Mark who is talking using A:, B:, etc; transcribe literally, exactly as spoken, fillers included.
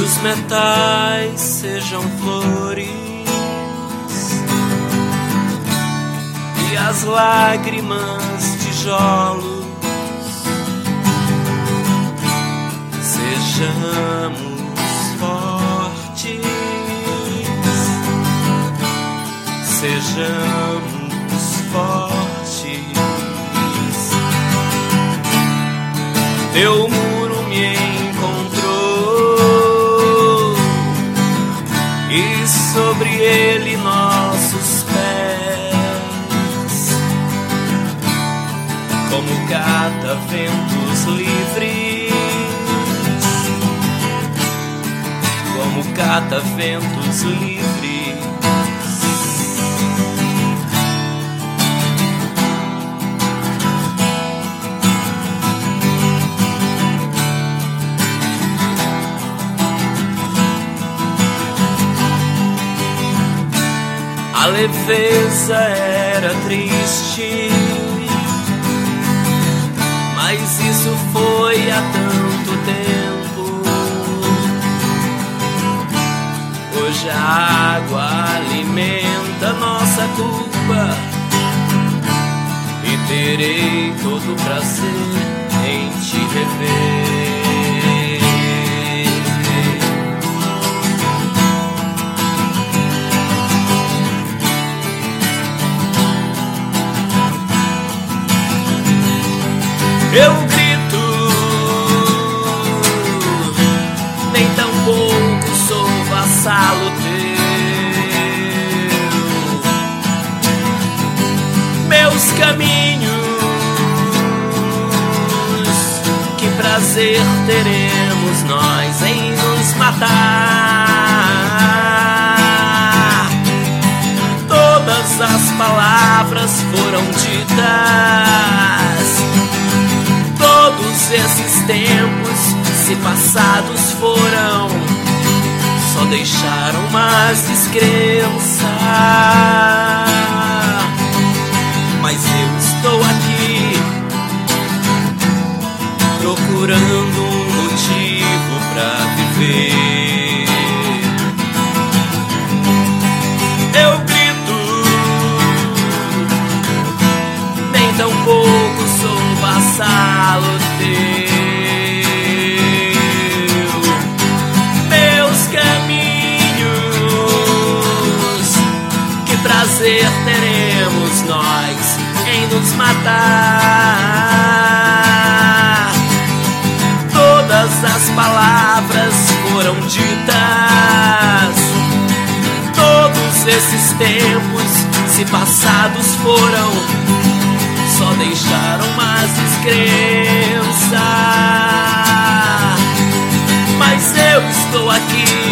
A: os metais sejam flores e as lágrimas tijolos. Sejamos fortes, sejamos fortes. Teu muro me encontrou e sobre ele nossos pés, como cataventos livres, como cataventos livres. A leveza era triste, mas isso foi há tanto tempo. Hoje a água alimenta nossa culpa e terei todo o prazer em te rever. Eu grito, nem tão pouco sou vassalo teu. Meus caminhos, que prazer teremos nós em nos matar. Todas as palavras foram ditas, todos esses tempos, se passados foram, só deixaram mais descrença. Mas eu estou aqui, procurando um motivo pra viver. Eu grito, nem tão pouco sou vassalo teu. Meus caminhos, que prazer teremos nós em nos matar. Todas as palavras foram ditas, todos esses tempos, se passados foram, só deixaram mais descrença. Mas eu estou aqui,